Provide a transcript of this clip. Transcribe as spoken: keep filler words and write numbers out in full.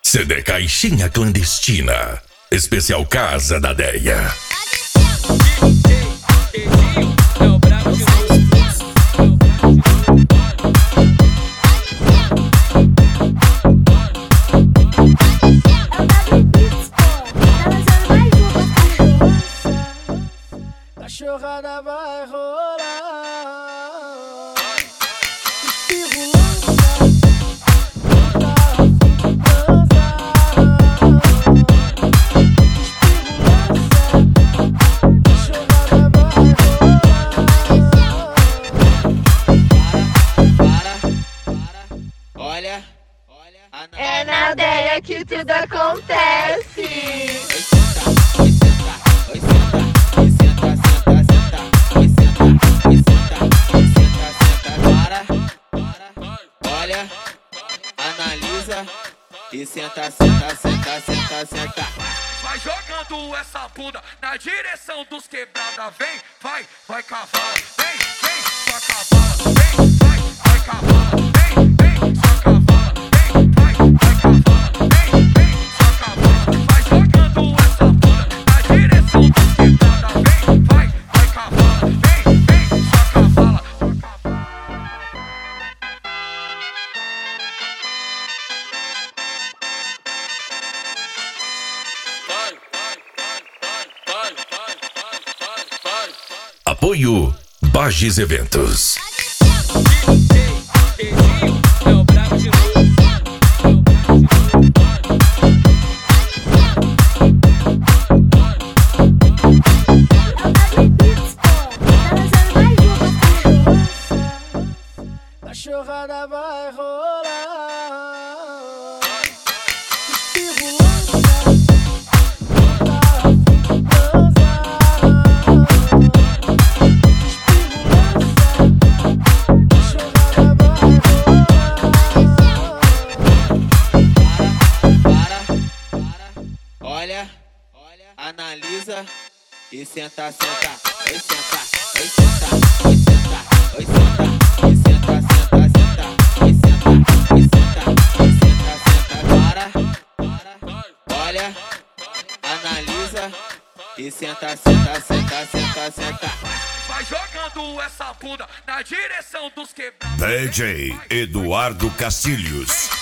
C D Caixinha Clandestina. Especial Casa da Deia. Cachorrada vai rolar. Olha, é na Deia que tudo acontece. Oi, senta, oi, senta, oi, senta, oi, senta, senta, senta, oi, senta, oi, senta, oi, senta, senta, para, olha, analisa e senta, senta, senta, senta, senta. Vai jogando essa bunda na direção dos quebrada, vem, vai, vai cavala, vem, vem, só cavala, vem, vai, vai cavala, vem, vem, só cavala, vem, vai, vai cavala, vem, vem, só cavala. Vai jogando essa bunda na direção dos quebrada, vem, vai, vai cavala, vem, vem, só cavala. Apoio Bages Eventos. Cachorrada vai rolar. Olha, analisa e senta, senta, oi, senta, oi, senta, oi, senta, oi, senta, oi, senta, senta, senta, oi, senta, oi, senta, oi, senta, senta, para, olha, analisa e senta, senta, senta, senta, senta. Vai jogando essa bunda na direção dos quebrados. D J Eduardo Castilhos.